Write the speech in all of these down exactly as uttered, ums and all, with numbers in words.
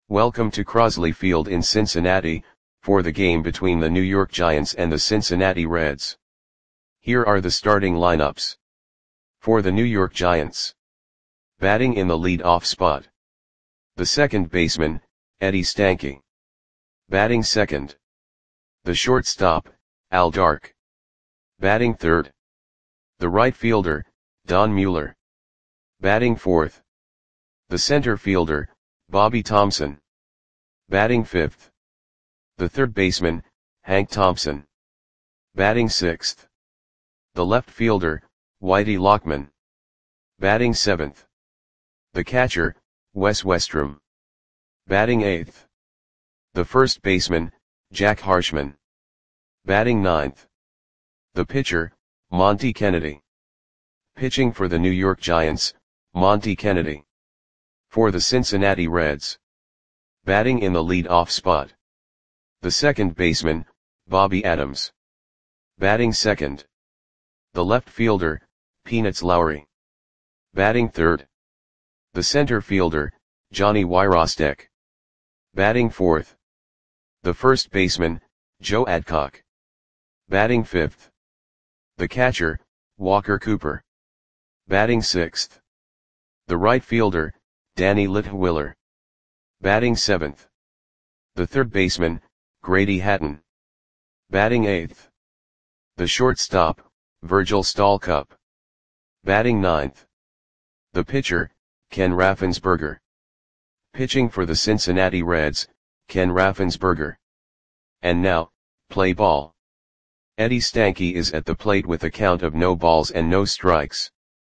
Welcome to Crosley Field in Cincinnati, for the game between the New York Giants and the Cincinnati Reds. Here are the starting lineups. For the New York Giants. Batting in the lead-off spot. The second baseman, Eddie Stanky. Batting second. The shortstop, Al Dark. Batting third. The right fielder, Don Mueller. Batting fourth. The center fielder, Bobby Thomson. Batting fifth. The third baseman, Hank Thompson. Batting sixth. The left fielder, Whitey Lockman. Batting seventh. The catcher, Wes Westrum. Batting eighth. The first baseman, Jack Harshman. Batting ninth. The pitcher, Monty Kennedy. Pitching for the New York Giants, Monty Kennedy. For the Cincinnati Reds. Batting in the lead-off spot. The second baseman, Bobby Adams. Batting second. The left fielder, Peanuts Lowry. Batting third. The center fielder, Johnny Wyrostek. Batting fourth. The first baseman, Joe Adcock. Batting fifth. The catcher, Walker Cooper. Batting sixth. The right fielder, Danny Litwiller. Batting seventh. The third baseman, Grady Hatton. Batting eighth. The shortstop, Virgil Stallcup. Batting ninth. The pitcher, Ken Raffensperger. Pitching for the Cincinnati Reds, Ken Raffensperger. And now, play ball. Eddie Stanky is at the plate with a count of no balls and no strikes.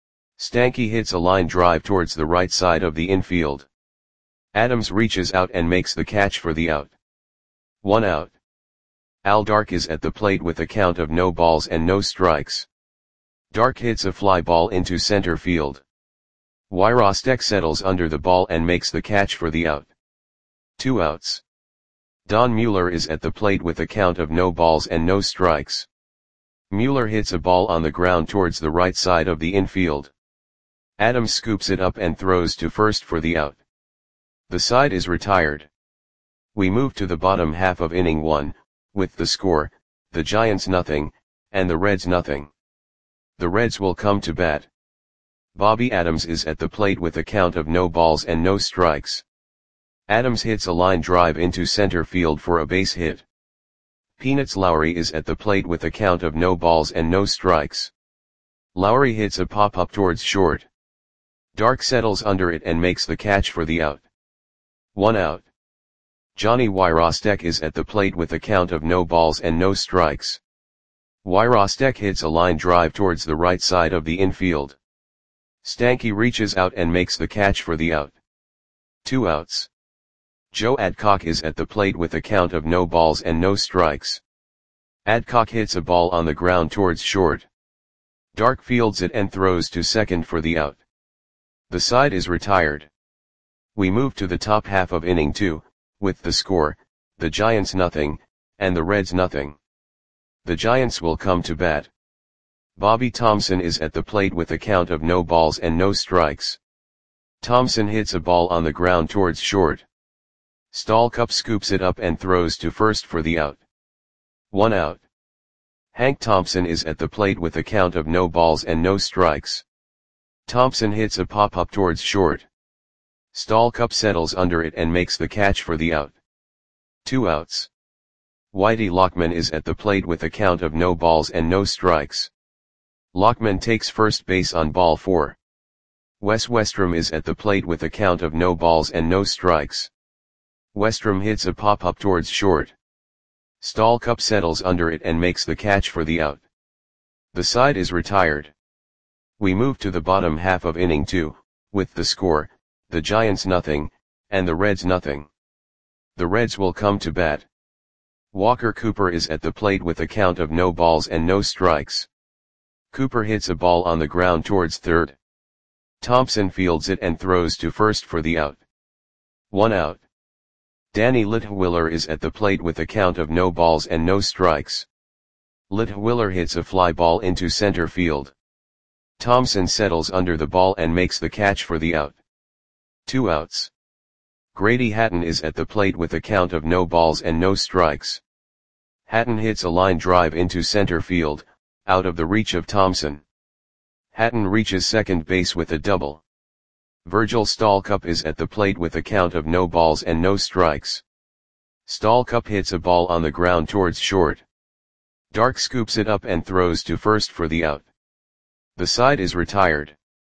Stanky hits a line drive towards the right side of the infield. Adams reaches out and makes the catch for the out. One out. Al Dark is at the plate with a count of no balls and no strikes. Dark hits a fly ball into center field. Wyrostek settles under the ball and makes the catch for the out. Two outs. Don Mueller is at the plate with a count of no balls and no strikes. Mueller hits a ball on the ground towards the right side of the infield. Adams scoops it up and throws to first for the out. The side is retired. We move to the bottom half of inning one, with the score, the Giants nothing, and the Reds nothing. The Reds will come to bat. Bobby Adams is at the plate with a count of no balls and no strikes. Adams hits a line drive into center field for a base hit. Peanuts Lowry is at the plate with a count of no balls and no strikes. Lowry hits a pop-up towards short. Dark settles under it and makes the catch for the out. One out. Johnny Wyrostek is at the plate with a count of no balls and no strikes. Wyrostek hits a line drive towards the right side of the infield. Stanky reaches out and makes the catch for the out. Two outs. Joe Adcock is at the plate with a count of no balls and no strikes. Adcock hits a ball on the ground towards short. Dark fields it and throws to second for the out. The side is retired. We move to the top half of inning two, with the score, the Giants nothing, and the Reds nothing. The Giants will come to bat. Bobby Thomson is at the plate with a count of no balls and no strikes. Thomson hits a ball on the ground towards short. Stallcup scoops it up and throws to first for the out. One out. Hank Thompson is at the plate with a count of no balls and no strikes. Thompson hits a pop-up towards short. Stallcup settles under it and makes the catch for the out. Two outs. Whitey Lockman is at the plate with a count of no balls and no strikes. Lockman takes first base on ball four. Wes Westrum is at the plate with a count of no balls and no strikes. Westrum hits a pop-up towards short. Stallcup settles under it and makes the catch for the out. The side is retired. We move to the bottom half of inning two, with the score, the Giants nothing, and the Reds nothing. The Reds will come to bat. Walker Cooper is at the plate with a count of no balls and no strikes. Cooper hits a ball on the ground towards third. Thompson fields it and throws to first for the out. One out. Danny Litwiller is at the plate with a count of no balls and no strikes. Litwiller hits a fly ball into center field. Thompson settles under the ball and makes the catch for the out. Two outs. Grady Hatton is at the plate with a count of no balls and no strikes. Hatton hits a line drive into center field, out of the reach of Thompson. Hatton reaches second base with a double. Virgil Stalcup is at the plate with a count of no balls and no strikes. Stalcup hits a ball on the ground towards short. Dark scoops it up and throws to first for the out. The side is retired.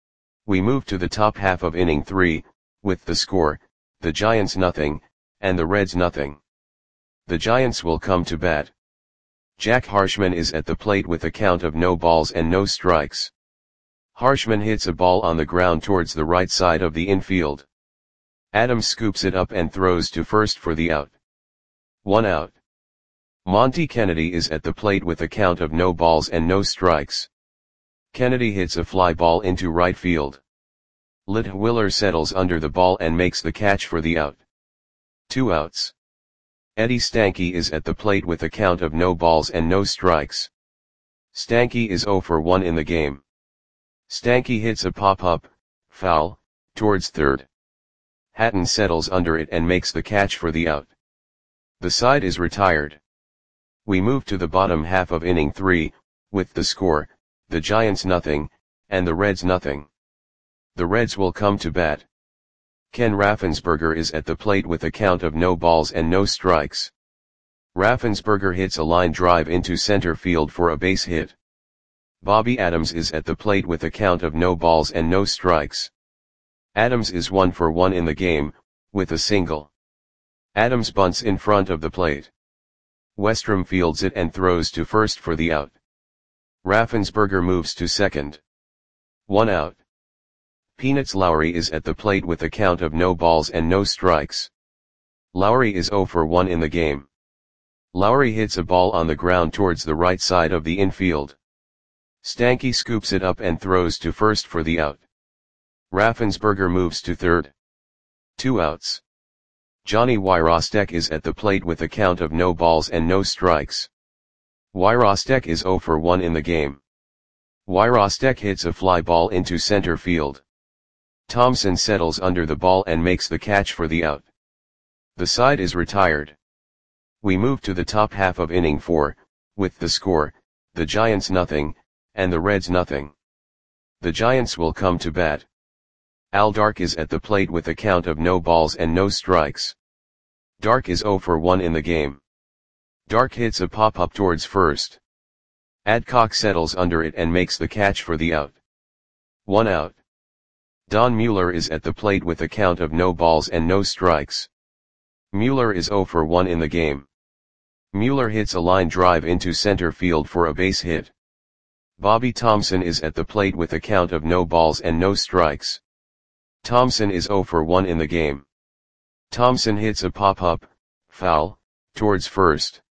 We move to the top half of inning three, with the score, the Giants nothing, and the Reds nothing. The Giants will come to bat. Jack Harshman is at the plate with a count of no balls and no strikes. Harshman hits a ball on the ground towards the right side of the infield. Adams scoops it up and throws to first for the out. One out. Monty Kennedy is at the plate with a count of no balls and no strikes. Kennedy hits a fly ball into right field. Litwiller settles under the ball and makes the catch for the out. Two outs. Eddie Stanky is at the plate with a count of no balls and no strikes. Stanky is oh for one in the game. Stanky hits a pop-up, foul, towards third. Hatton settles under it and makes the catch for the out. The side is retired. We move to the bottom half of inning three, with the score, the Giants nothing, and the Reds nothing. The Reds will come to bat. Ken Raffensperger is at the plate with a count of no balls and no strikes. Raffensperger hits a line drive into center field for a base hit. Bobby Adams is at the plate with a count of no balls and no strikes. Adams is one for one in the game, with a single. Adams bunts in front of the plate. Westrom fields it and throws to first for the out. Raffensperger moves to second. One out. Peanuts Lowry is at the plate with a count of no balls and no strikes. Lowry is oh for one in the game. Lowry hits a ball on the ground towards the right side of the infield. Stanky scoops it up and throws to first for the out. Raffensperger moves to third. Two outs. Johnny Wyrostek is at the plate with a count of no balls and no strikes. Wyrostek is oh for one in the game. Wyrostek hits a fly ball into center field. Thompson settles under the ball and makes the catch for the out. The side is retired. We move to the top half of inning four, with the score, the Giants nothing, and the Reds nothing. The Giants will come to bat. Al Dark is at the plate with a count of no balls and no strikes. Dark is oh for one in the game. Dark hits a pop-up towards first. Adcock settles under it and makes the catch for the out. One out. Don Mueller is at the plate with a count of no balls and no strikes. Mueller is oh for one in the game. Mueller hits a line drive into center field for a base hit. Bobby Thompson is at the plate with a count of no balls and no strikes. Thompson is oh for one in the game. Thompson hits a pop-up, foul, towards first.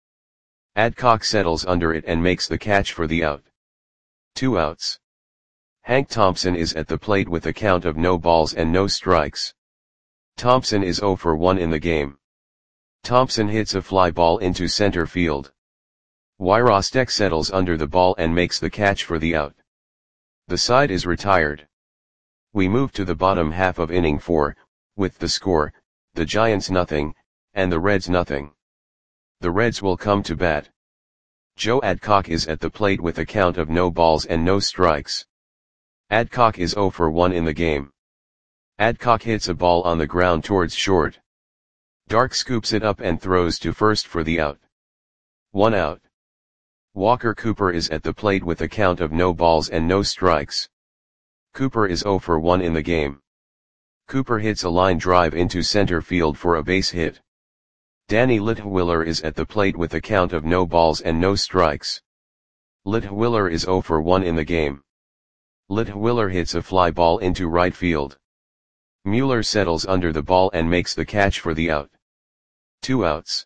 Adcock settles under it and makes the catch for the out. Two outs. Hank Thompson is at the plate with a count of no balls and no strikes. Thompson is oh for one in the game. Thompson hits a fly ball into center field. Wyrostek settles under the ball and makes the catch for the out. The side is retired. We move to the bottom half of inning four, with the score, the Giants nothing, and the Reds nothing. The Reds will come to bat. Joe Adcock is at the plate with a count of no balls and no strikes. Adcock is oh for one in the game. Adcock hits a ball on the ground towards short. Dark scoops it up and throws to first for the out. One out. Walker Cooper is at the plate with a count of no balls and no strikes. Cooper is oh for one in the game. Cooper hits a line drive into center field for a base hit. Danny Litwiller is at the plate with a count of no balls and no strikes. Litwiller is oh for one in the game. Litwiller hits a fly ball into right field. Mueller settles under the ball and makes the catch for the out. Two outs.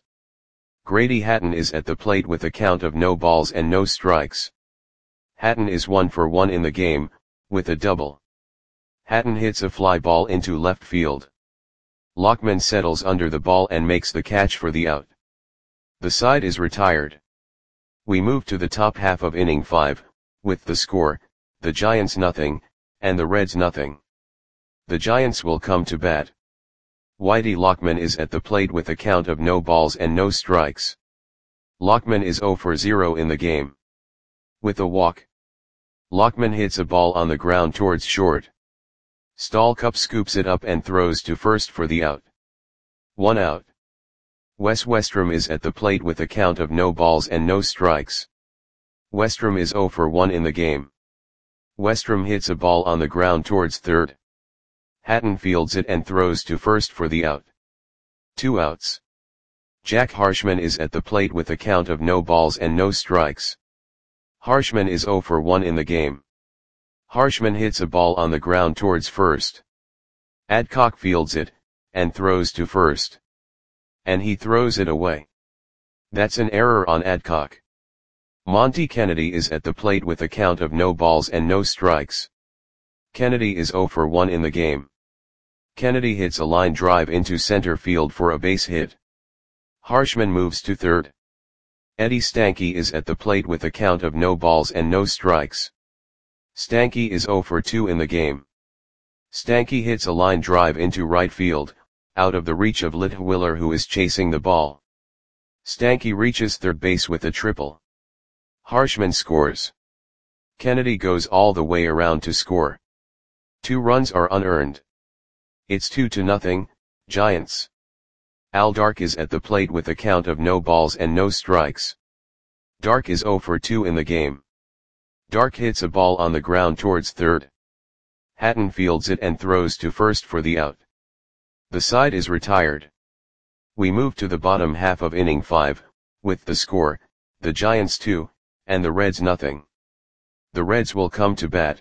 Grady Hatton is at the plate with a count of no balls and no strikes. Hatton is one for one in the game, with a double. Hatton hits a fly ball into left field. Lockman settles under the ball and makes the catch for the out. The side is retired. We move to the top half of inning five, with the score, the Giants nothing, and the Reds nothing. The Giants will come to bat. Whitey Lockman is at the plate with a count of no balls and no strikes. Lockman is zero for zero in the game. With a walk, Lockman hits a ball on the ground towards short. Stallcup scoops it up and throws to first for the out. One out. Wes Westrum is at the plate with a count of no balls and no strikes. Westrum is zero for one in the game. Westrum hits a ball on the ground towards third. Hatton fields it and throws to first for the out. Two outs. Jack Harshman is at the plate with a count of no balls and no strikes. Harshman is zero for one in the game. Harshman hits a ball on the ground towards first. Adcock fields it, and throws to first. And he throws it away. That's an error on Adcock. Monty Kennedy is at the plate with a count of no balls and no strikes. Kennedy is zero for one in the game. Kennedy hits a line drive into center field for a base hit. Harshman moves to third. Eddie Stanky is at the plate with a count of no balls and no strikes. Stanky is zero for two in the game. Stanky hits a line drive into right field, out of the reach of Litwiller, who is chasing the ball. Stanky reaches third base with a triple. Harshman scores. Kennedy goes all the way around to score. Two runs are unearned. It's two to nothing, Giants. Al Dark is at the plate with a count of no balls and no strikes. Dark is zero for two in the game. Dark hits a ball on the ground towards third. Hatton fields it and throws to first for the out. The side is retired. We move to the bottom half of inning five, with the score, the Giants two, and the Reds nothing. The Reds will come to bat.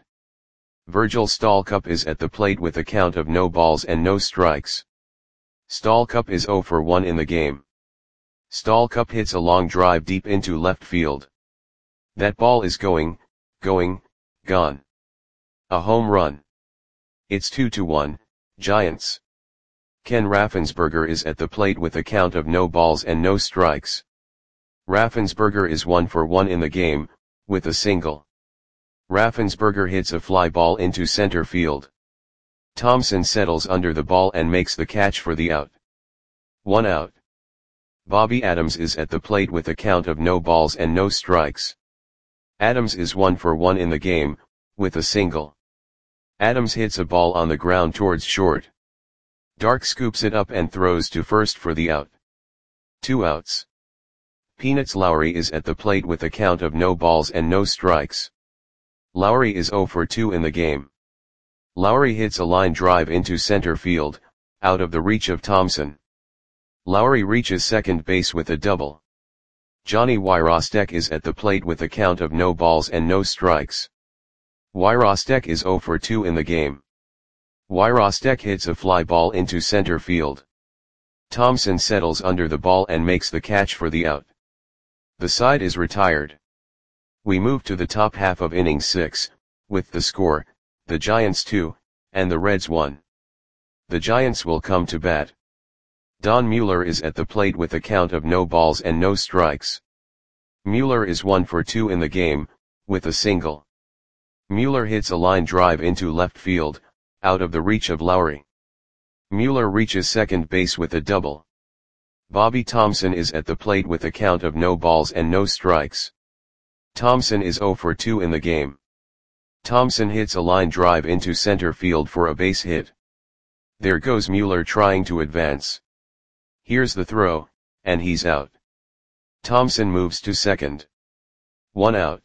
Virgil Stallcup is at the plate with a count of no balls and no strikes. Stallcup is zero for one in the game. Stallcup hits a long drive deep into left field. That ball is going, going, gone. A home run. It's two to one, Giants. Ken Raffensperger is at the plate with a count of no balls and no strikes. Raffensperger is one for one in the game, with a single. Raffensperger hits a fly ball into center field. Thompson settles under the ball and makes the catch for the out. One out. Bobby Adams is at the plate with a count of no balls and no strikes. Adams is one for one in the game, with a single. Adams hits a ball on the ground towards short. Dark scoops it up and throws to first for the out. Two outs. Peanuts Lowry is at the plate with a count of no balls and no strikes. Lowry is zero for two in the game. Lowry hits a line drive into center field, out of the reach of Thompson. Lowry reaches second base with a double. Johnny Wyrostek is at the plate with a count of no balls and no strikes. Wyrostek is zero for two in the game. Wyrostek hits a fly ball into center field. Thompson settles under the ball and makes the catch for the out. The side is retired. We move to the top half of inning six, with the score, the Giants two, and the Reds one. The Giants will come to bat. Don Mueller is at the plate with a count of no balls and no strikes. Mueller is one for two in the game, with a single. Mueller hits a line drive into left field, out of the reach of Lowry. Mueller reaches second base with a double. Bobby Thompson is at the plate with a count of no balls and no strikes. Thompson is zero for two in the game. Thompson hits a line drive into center field for a base hit. There goes Mueller trying to advance. Here's the throw, and he's out. Thompson moves to second. One out.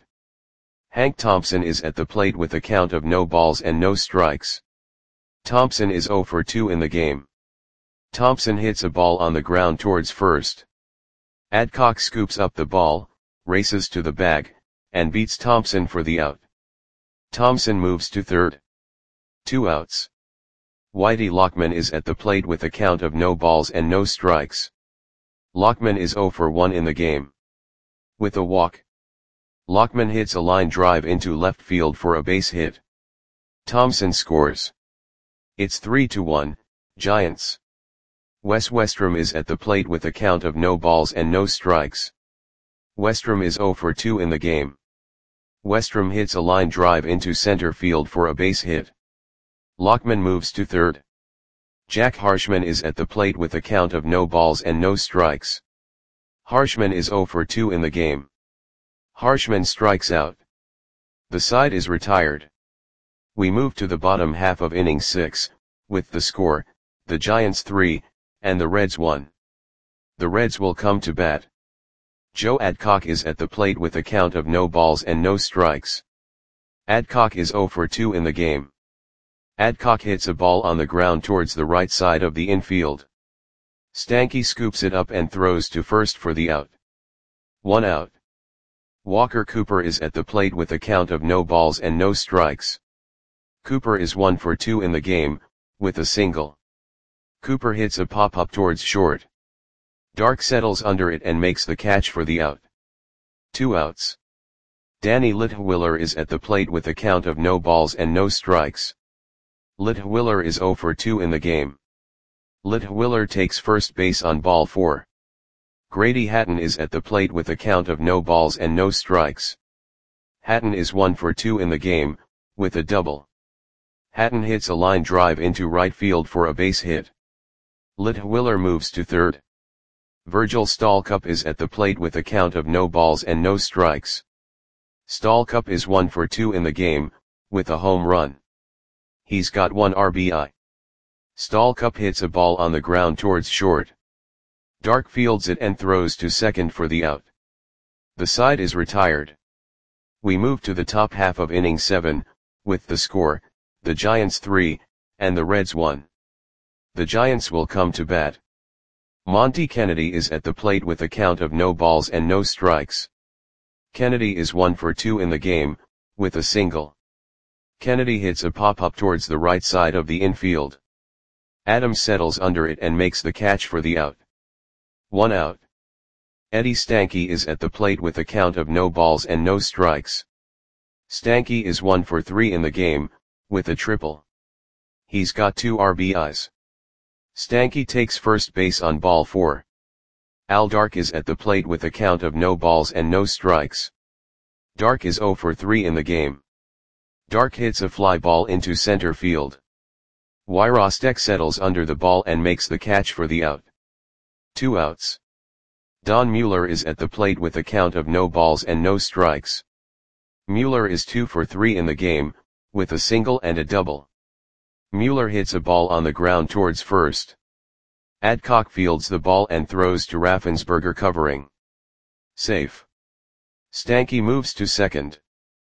Hank Thompson is at the plate with a count of no balls and no strikes. Thompson is zero for two in the game. Thompson hits a ball on the ground towards first. Adcock scoops up the ball, races to the bag, and beats Thompson for the out. Thompson moves to third. Two outs. Whitey Lockman is at the plate with a count of no balls and no strikes. Lockman is zero for one in the game. With a walk, Lockman hits a line drive into left field for a base hit. Thompson scores. It's three to one, Giants. Wes Westrum is at the plate with a count of no balls and no strikes. Westrum is zero for two in the game. Westrum hits a line drive into center field for a base hit. Lockman moves to third. Jack Harshman is at the plate with a count of no balls and no strikes. Harshman is zero for two in the game. Harshman strikes out. The side is retired. We move to the bottom half of inning six, with the score, the Giants three, and the Reds one. The Reds will come to bat. Joe Adcock is at the plate with a count of no balls and no strikes. Adcock is zero for two in the game. Adcock hits a ball on the ground towards the right side of the infield. Stanky scoops it up and throws to first for the out. One out. Walker Cooper is at the plate with a count of no balls and no strikes. Cooper is one for two in the game, with a single. Cooper hits a pop-up towards short. Dark settles under it and makes the catch for the out. Two outs. Danny Litwiller is at the plate with a count of no balls and no strikes. Litwiller is zero for two in the game. Litwiller takes first base on ball four. Grady Hatton is at the plate with a count of no balls and no strikes. Hatton is one for two in the game, with a double. Hatton hits a line drive into right field for a base hit. Litwiller moves to third. Virgil Stallcup is at the plate with a count of no balls and no strikes. Stallcup is one for two in the game, with a home run. He's got one R B I. Stallcup hits a ball on the ground towards short. Dark fields it and throws to second for the out. The side is retired. We move to the top half of inning seven, with the score, the Giants three, and the Reds one. The Giants will come to bat. Monty Kennedy is at the plate with a count of no balls and no strikes. Kennedy is one for two in the game, with a single. Kennedy hits a pop-up towards the right side of the infield. Adams settles under it and makes the catch for the out. One out. Eddie Stanky is at the plate with a count of no balls and no strikes. Stanky is one for three in the game, with a triple. He's got two R B Is. Stanky takes first base on ball four. Al Dark is at the plate with a count of no balls and no strikes. Dark is zero for three in the game. Dark hits a fly ball into center field. Wyrostek settles under the ball and makes the catch for the out. Two outs. Don Mueller is at the plate with a count of no balls and no strikes. Mueller is two for three in the game, with a single and a double. Mueller hits a ball on the ground towards first. Adcock fields the ball and throws to Raffensperger covering. Safe. Stanky moves to second.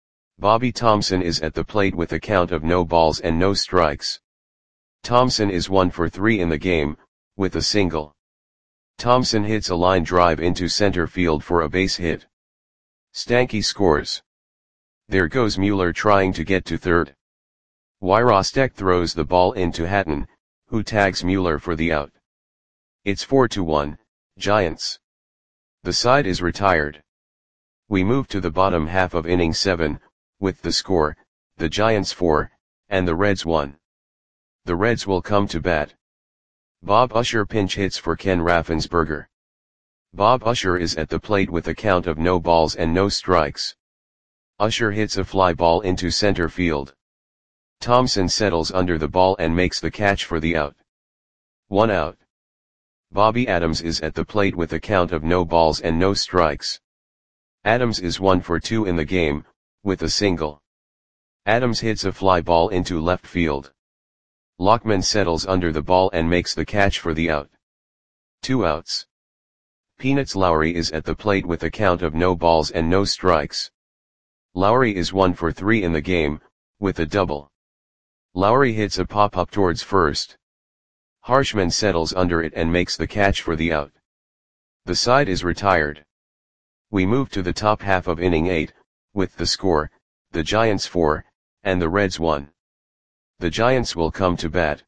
Bobby Thompson is at the plate with a count of no balls and no strikes. Thompson is one for three in the game, with a single. Thompson hits a line drive into center field for a base hit. Stanky scores. There goes Mueller trying to get to third. Wyrostek throws the ball into Hatton, who tags Mueller for the out. It's four to one, Giants. The side is retired. We move to the bottom half of inning seven, with the score, the Giants four, and the Reds one. The Reds will come to bat. Bob Usher pinch hits for Ken Raffensperger. Bob Usher is at the plate with a count of no balls and no strikes. Usher hits a fly ball into center field. Thompson settles under the ball and makes the catch for the out. One out. Bobby Adams is at the plate with a count of no balls and no strikes. Adams is one for two in the game, with a single. Adams hits a fly ball into left field. Lockman settles under the ball and makes the catch for the out. Two outs. Peanuts Lowry is at the plate with a count of no balls and no strikes. Lowry is one for three in the game, with a double. Lowry hits a pop-up towards first. Harshman settles under it and makes the catch for the out. The side is retired. We move to the top half of inning eight, with the score, the Giants four, and the Reds one. The Giants will come to bat.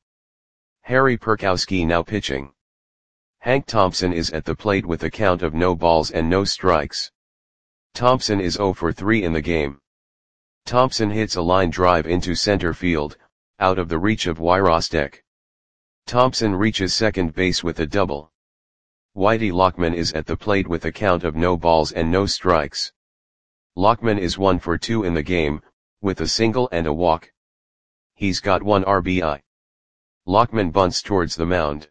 Harry Perkowski now pitching. Hank Thompson is at the plate with a count of no balls and no strikes. Thompson is zero for three in the game. Thompson hits a line drive into center field, out of the reach of Wyrostek. Thompson reaches second base with a double. Whitey Lockman is at the plate with a count of no balls and no strikes. Lockman is one for two in the game, with a single and a walk. He's got one R B I. Lockman bunts towards the mound.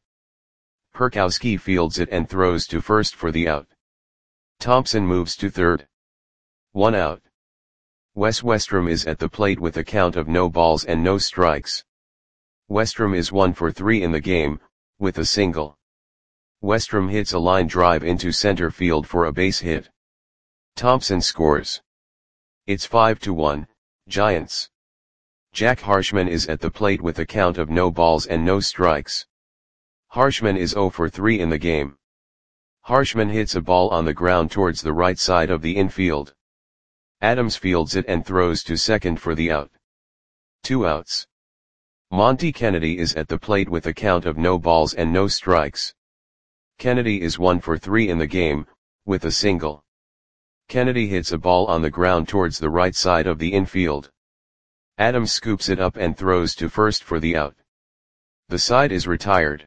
Perkowski fields it and throws to first for the out. Thompson moves to third. One out. Wes Westrom is at the plate with a count of no balls and no strikes. Westrom is one for three in the game, with a single. Westrom hits a line drive into center field for a base hit. Thompson scores. It's five to one, Giants. Jack Harshman is at the plate with a count of no balls and no strikes. Harshman is zero for three in the game. Harshman hits a ball on the ground towards the right side of the infield. Adams fields it and throws to second for the out. Two outs. Monty Kennedy is at the plate with a count of no balls and no strikes. Kennedy is one for three in the game, with a single. Kennedy hits a ball on the ground towards the right side of the infield. Adams scoops it up and throws to first for the out. The side is retired.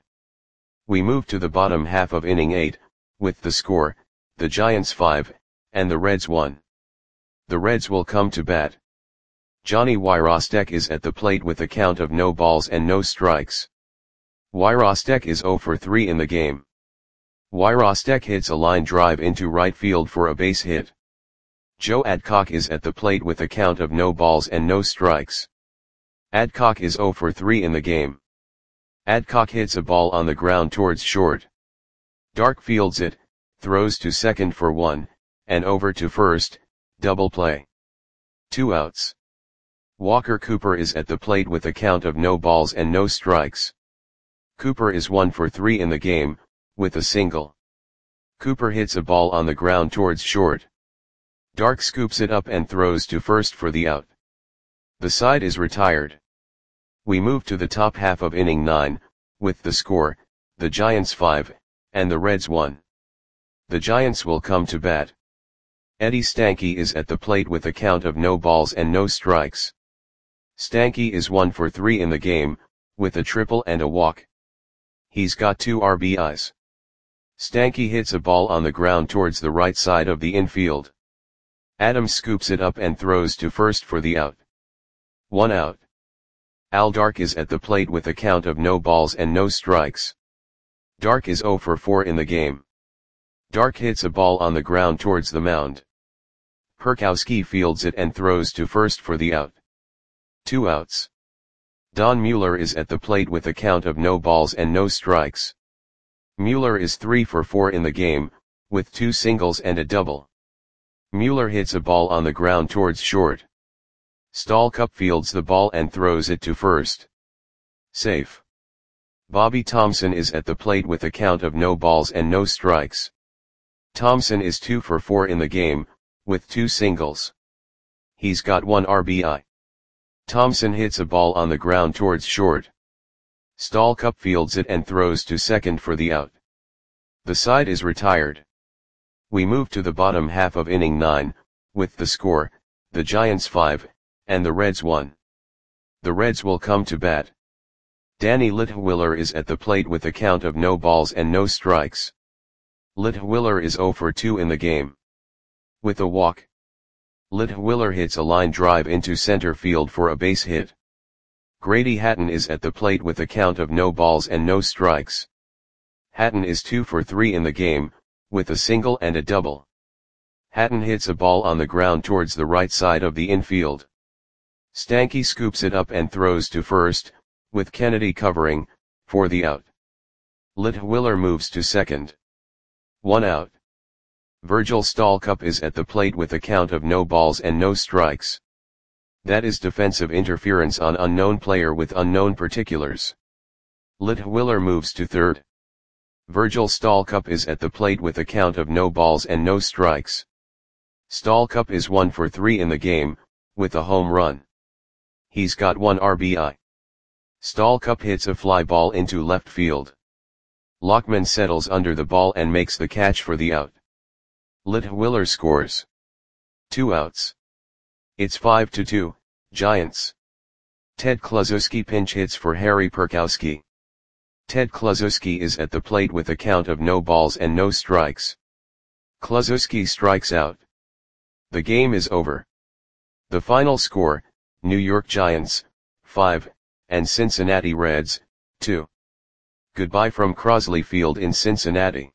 We move to the bottom half of inning eight, with the score, the Giants five, and the Reds one. The Reds will come to bat. Johnny Wyrostek is at the plate with a count of no balls and no strikes. Wyrostek is zero for three in the game. Wyrostek hits a line drive into right field for a base hit. Joe Adcock is at the plate with a count of no balls and no strikes. Adcock is zero for three in the game. Adcock hits a ball on the ground towards short. Dark fields it, throws to second for one, and over to first, double play. Two outs. Walker Cooper is at the plate with a count of no balls and no strikes. Cooper is one for three in the game, with a single. Cooper hits a ball on the ground towards short. Dark scoops it up and throws to first for the out. The side is retired. We move to the top half of inning nine, with the score, the Giants five, and the Reds one. The Giants will come to bat. Eddie Stanky is at the plate with a count of no balls and no strikes. Stanky is one for three in the game, with a triple and a walk. He's got two R B Is. Stanky hits a ball on the ground towards the right side of the infield. Adams scoops it up and throws to first for the out. One out. Al Dark is at the plate with a count of no balls and no strikes. Dark is zero for four in the game. Dark hits a ball on the ground towards the mound. Perkowski fields it and throws to first for the out. Two outs. Don Mueller is at the plate with a count of no balls and no strikes. Mueller is three for four in the game, with two singles and a double. Mueller hits a ball on the ground towards short. Stallcup fields the ball and throws it to first. Safe. Bobby Thomson is at the plate with a count of no balls and no strikes. Thomson is two for four in the game, with two singles. He's got one R B I. Thomson hits a ball on the ground towards short. Stallcup fields it and throws to second for the out. The side is retired. We move to the bottom half of inning nine, with the score, the Giants five, and the Reds one. The Reds will come to bat. Danny Litwiller is at the plate with a count of no balls and no strikes. Litwiller is zero for two in the game. With a walk. Litwiller hits a line drive into center field for a base hit. Grady Hatton is at the plate with a count of no balls and no strikes. Hatton is two for three in the game, with a single and a double. Hatton hits a ball on the ground towards the right side of the infield. Stanky scoops it up and throws to first, with Kennedy covering, for the out. Litwiller moves to second. One out. Virgil Stallcup is at the plate with a count of no balls and no strikes. That is defensive interference on unknown player with unknown particulars. Litwiller moves to third. Virgil Stallcup is at the plate with a count of no balls and no strikes. Stallcup is one for three in the game, with a home run. He's got one R B I. Stallcup hits a fly ball into left field. Lockman settles under the ball and makes the catch for the out. Litwiller scores. Two outs. It's five to two, Giants. Ted Kluszewski pinch hits for Harry Perkowski. Ted Kluszewski is at the plate with a count of no balls and no strikes. Kluszewski strikes out. The game is over. The final score, New York Giants, five, and Cincinnati Reds, two. Goodbye from Crosley Field in Cincinnati.